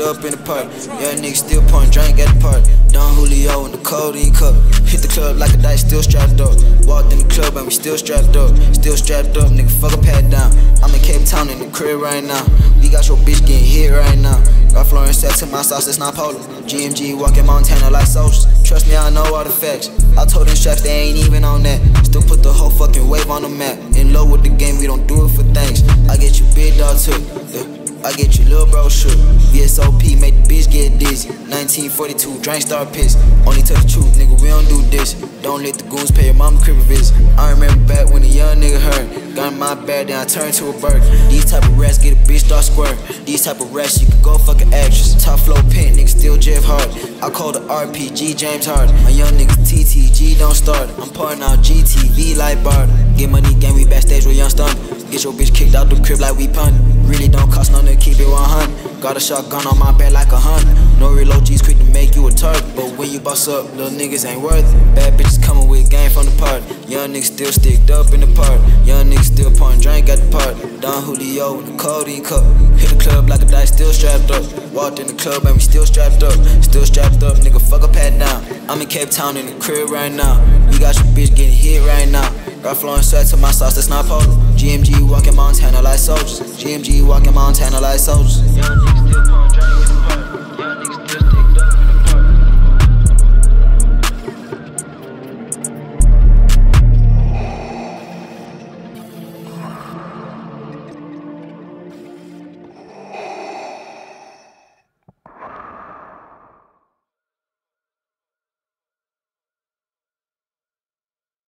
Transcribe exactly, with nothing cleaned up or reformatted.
up in the park. Young niggas still pouring drink at the park. Don Julio in the codeine cup. Hit the club like a dice, still strapped up. Walked in the club and we still strapped up. Still strapped up, nigga, fuck a pat down. I'm in Cape Town in the crib right now. We got your bitch getting hit right now. Ralph Lauren said to my sauce, it's not polo. G M G walking Montana like socials. Trust me, I know all the facts. I told them straps, they ain't even on that. Still put the whole fucking wave on the map. In low with the game, we don't do it for thanks. I get you big dog too, yeah. I get you little bro shook. V S O P make the bitch get dizzy. nineteen forty-two, drink start piss. Only tell the truth, nigga, we don't do this. Don't let the goons pay your mama crib a visit. I remember back when a young nigga hurt. Got in my bag, then I turned to a bird. These type of rats get a bitch start square. These type of rats, you can go fuck an actress. Top flow pin, nigga still Jeff Hard. I call the R P G James Harden. My young niggas T T G don't start. I'm pouring out G T V like Barter. Get money, gang, we backstage with young stunner. Get your bitch kicked out the crib like we puntin'. Really don't cost nothing to keep it one hundred. Got a shotgun on my back like a hundred. No reload G's quick to make you a target. But when you boss up, little niggas ain't worth it. Bad bitches coming with game from the party. Young niggas still sticked up in the party. Young niggas still pouring drink at the party. Don Julio with the codeine cup. Hit the club like a dice, still strapped up. Walked in the club and we still strapped up. Still strapped up, nigga, fuck a pat down. I'm in Cape Town in the crib right now. We got your bitch getting hit right now. Ralph Lauren sweat to my sauce, that's not polo. G M G walking Montana like soldiers. G M G walking Montana like soldiers. Young niggas still pouring drink.